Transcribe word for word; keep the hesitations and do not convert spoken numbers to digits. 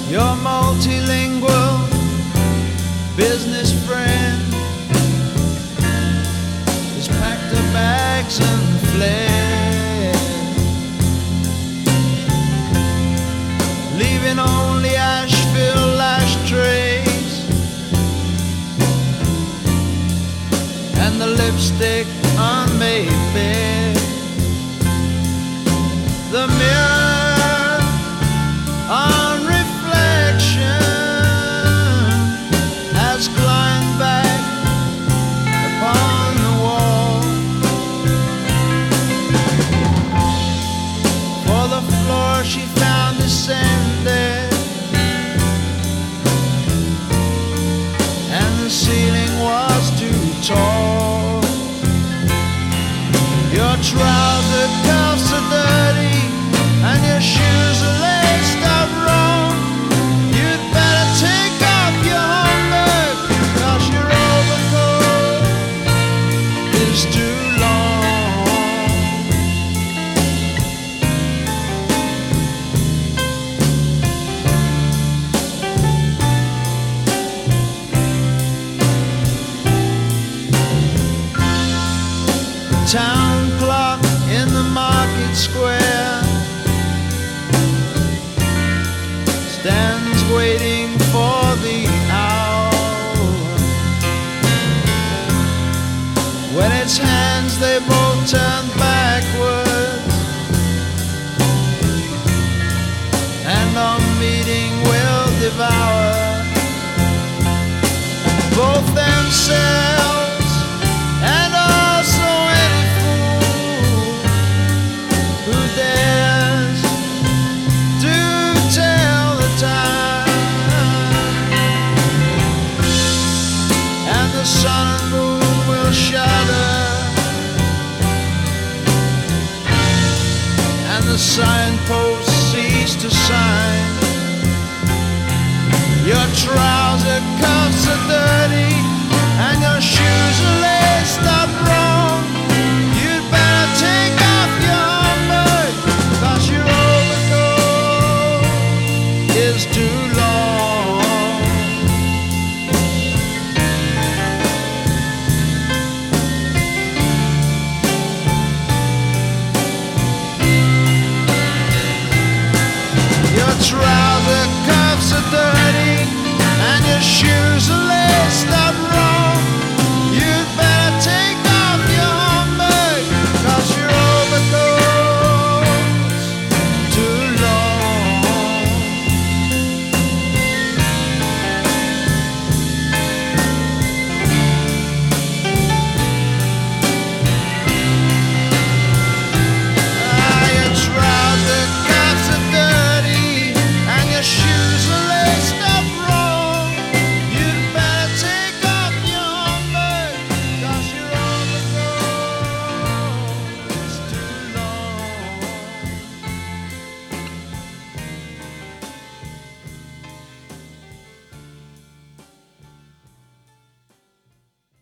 Your multilingual business friend has packed her bags and fled, leaving only ash-filled ashtrays and the lipstick unmade bed. The mirror on reflection has climbed back upon the wall, for the floor she found descended, and the ceiling was too tall. Your trouser cuffs are dirty and your shoes are laced up wrong. You'd better take off your homework, 'cause your overcoat is too long. The town clock in the market square stands waiting for the hour. When its hands they both turn backwards, and our meeting will devour both themselves and also any fool who dares to tell the time. And the sun and moon will shudder, and the signposts cease to sign. Your trouser cuffs are dirty and your shoes are laced up wrong. You'd better take off your homework, 'cause your overcoat is too